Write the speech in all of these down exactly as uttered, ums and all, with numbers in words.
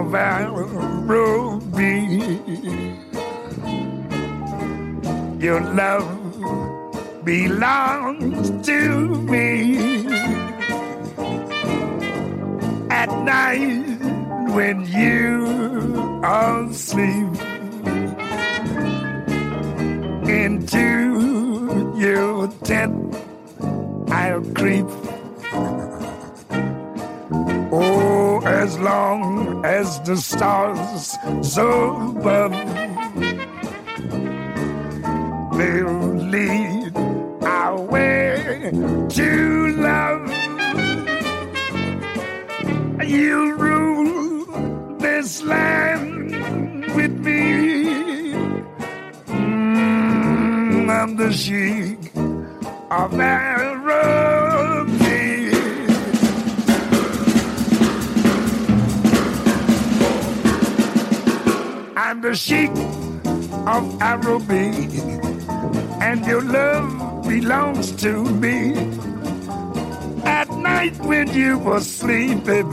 of Araby. Your love belongs to me. At night when you are asleep, into your tent I'll creep. Oh, as long as the stars above, they'll lead our way to love. You rule this land with me. Mm, I'm the Sheik of Araby. I'm the Sheik of Araby, and your love belongs to me. At night when you were sleeping,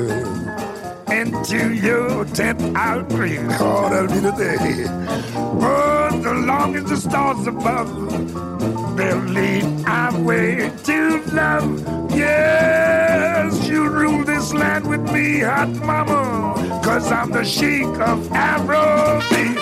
into your tent I'll creep. Oh, that'll be the day. Oh, so long as the stars above, they'll lead our way to love. Yes, you rule this land with me, hot mama, 'cause I'm the Sheik of Araby.